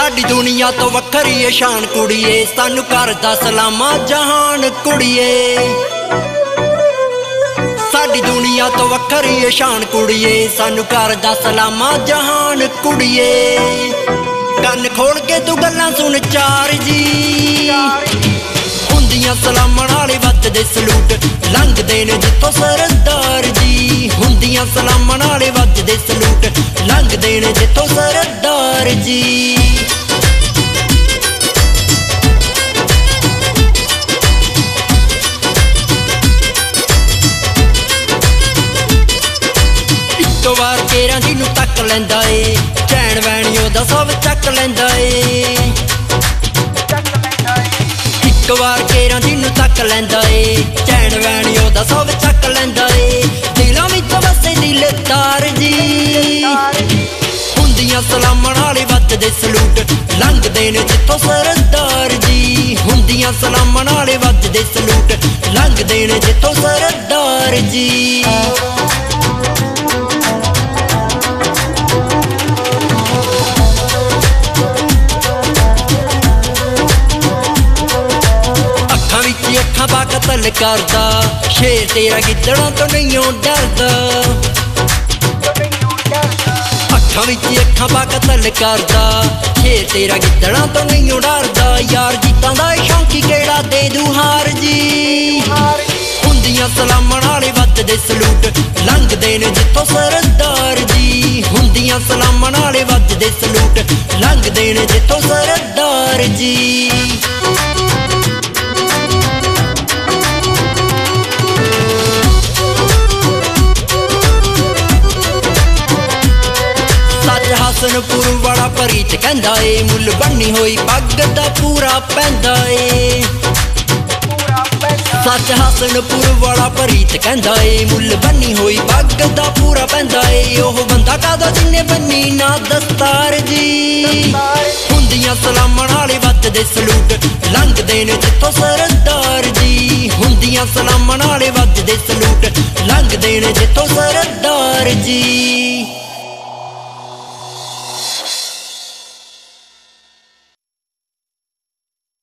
साडी दुनिया तो वखरी है शान कुड़िए, सानू करदा सलामा जहान कुड़िए। साडी दुनिया तो वखरी है शान कुड़िए, सानू करदा सलामा जहान कुड़िए। कन्न खोल के तू गल्लां सुन चार जी, हुंदियां सलामण वाले वजदे सलूट, लंघदे ने जित्थों सरदार जी। हुंदियां सलामण वाले वजदे सलूट, लंघदे ने जित्थों सरदार जी। एक बार केरा जी नू तक लैंदा ए, चैन वैणियों दा सब चक लैंदा ए। एक बार केरा जी नू तक लैंदा ए, चैन वैणियों दा सब चक लैंदा ए। दिलां विच वसे दिलदार जी, हुंदियां सलामण वाले वजदे सलूट, लंघदे ने जित्थों सरदार जी। हुंदियां सलामण वाले वजदे सलूट, लंघदे ने जित्थों सरदार जी। अखां पा कतल करदा, शेर तेरा गिद्दड़ां तो नहीं डरदा। अखां विच अखां पा कतल करदा, शेर तेरा गिद्दड़ां तो नहीं डरदा। यार जीतां दा शौंकी केड़ा दे दू हार जी। हुंदियां सलामण वाले वजदे सलूट, लंघदे ने जित्थों सरदार जी। हुंदियां सलामण वाले वजदे सलूट, लंघदे ने जित्थों सरदार जी। हसनपुर बड़ा परीत कहंदा ए, मुल बन्नी होई पग दा पूरा पैंदा ए। सच हसनपुर बड़ा परीत कहंदा ए, मुल बन्नी होई पग दा पूरा पैंदा ए। ओह बंदा कादा जिन्ने बन्नी ना दस्तार जी। हुंदियां सलामण वाले वजदे सलूट, लंघदे ने जित्थों सरदार जी। हुंदियां सलामण वाले वजदे सलूट, लंघदे ने जित्थों सरदार जी।